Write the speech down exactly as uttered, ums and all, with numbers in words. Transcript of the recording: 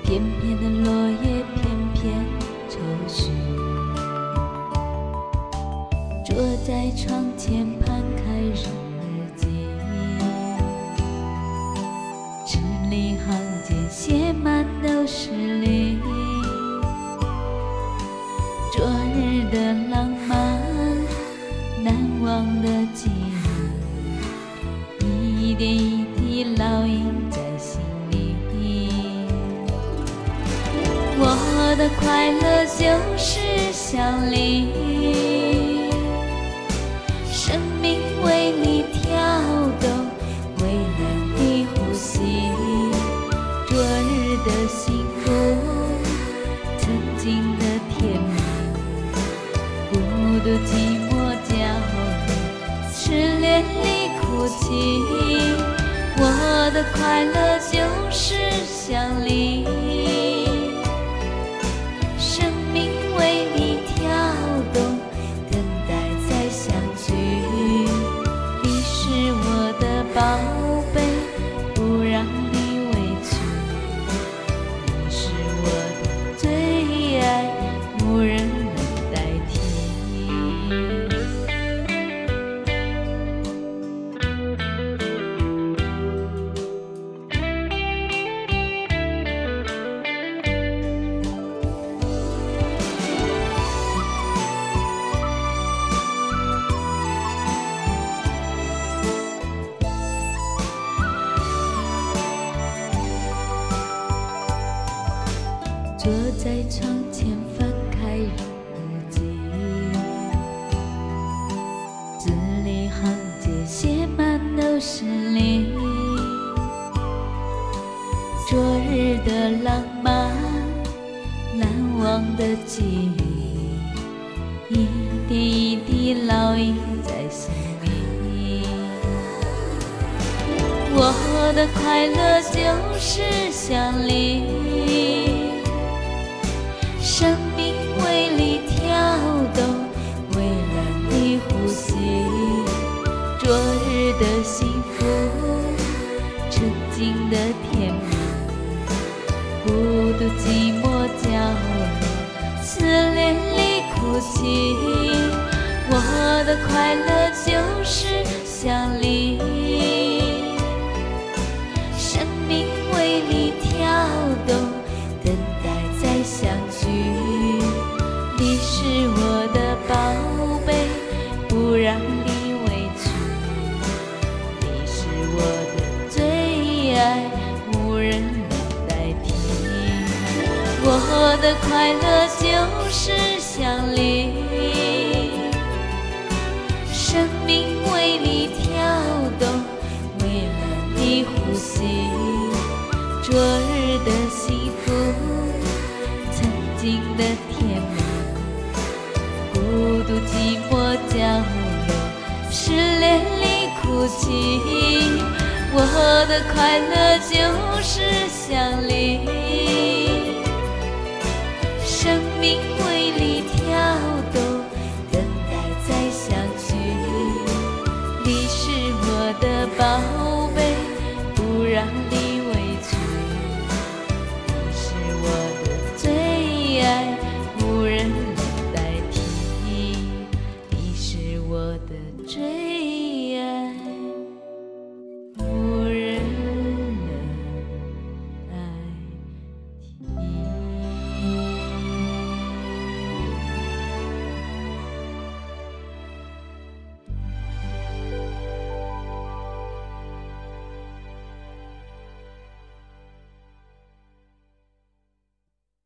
片片的落叶片片抽搐，坐在窗前翻开日记，字里行间写满都是你。昨日的浪漫，难忘的记忆，一点一滴烙印在心里。我的快乐就是想你，生命为你跳动，为了你呼吸。昨日的幸福，曾经的甜蜜，孤独寂寞角落，失恋里哭泣。我的快乐就是想你，生命为你跳动，等待再相聚。你是我的宝贝，不让你委屈。你是我的最爱，无人能代替。坐在窗前翻开日记，字里行间写满都是你。昨日的浪漫，难忘的记忆，一点一滴烙印在心里。我的快乐就是想你，生命为你跳动，为了你呼吸。昨日的幸福，曾经的甜蜜，孤独寂寞角落，失恋里哭泣。我的快乐就是想你，生命为你跳动，等待再相聚。你是我的宝贝，不让你委屈。你是我的最爱，无人能代替。我的快乐就是想你，生命为你跳动，为了你呼吸。昨日的幸福，曾经的甜蜜，孤独寂寞角落，失恋里哭泣。我的快乐就